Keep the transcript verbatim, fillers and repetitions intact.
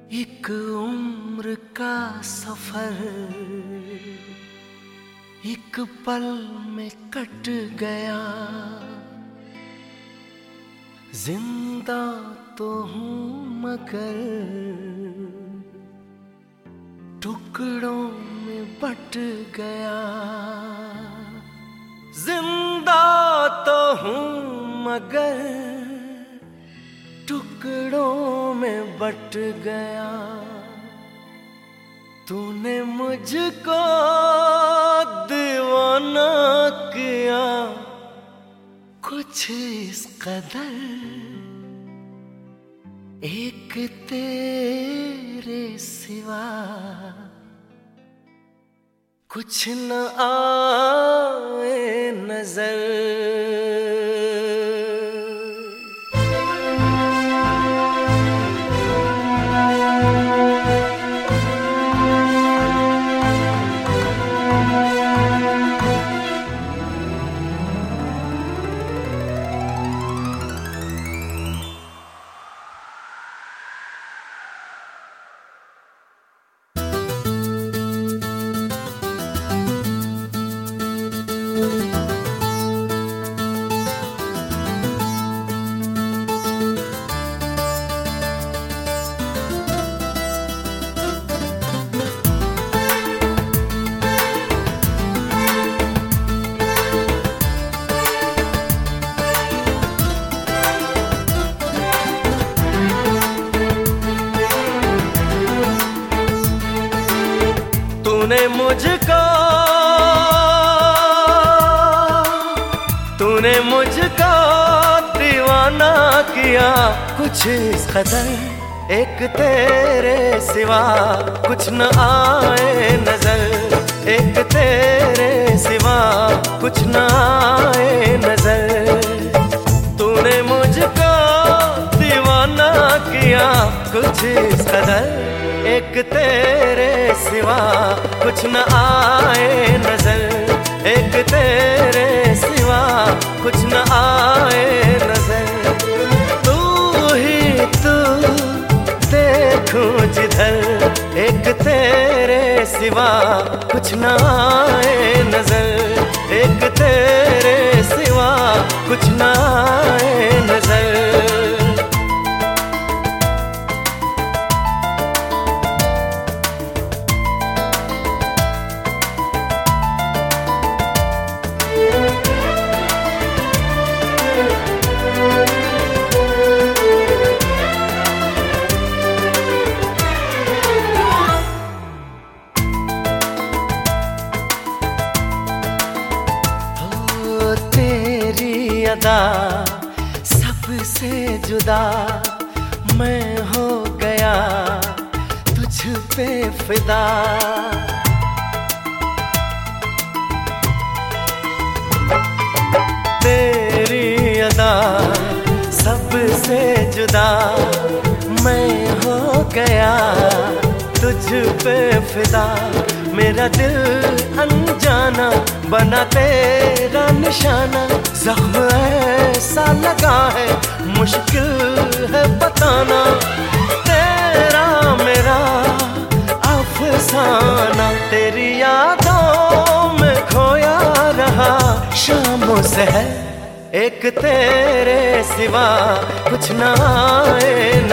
एक उम्र का सफर एक पल में कट गया। जिंदा तो हूँ मगर टुकड़ों में बट गया। जिंदा तो हूँ मगर टुकड़ों में बट गया। तूने मुझको दीवाना किया कुछ इस कदर, एक तेरे सिवा कुछ न आए नजर। तूने मुझको तूने मुझको दीवाना किया कुछ इस कदर, एक तेरे सिवा कुछ न आए नजर। एक तेरे सिवा कुछ न आए नजर। तूने मुझको दीवाना किया कुछ इस कदर, एक तेरे सिवा कुछ न आए नजर। एक तेरे सिवा कुछ न आए नजर। तू ही तू देखूं जिधर, एक तेरे सिवा कुछ न आए नजर। एक तेरे सिवा कुछ न आए नजर। सबसे जुदा मैं हो गया, तुझ पे फिदा। तेरी अदा सबसे जुदा मैं हो गया, तुझ पे फिदा। मेरा दिल अनजाना बना तेरा निशाना। जख्म ऐसा लगा है मुश्किल है बताना। तेरा मेरा अफसाना, तेरी यादों में खोया रहा शामों से है। एक तेरे सिवा कुछ न आए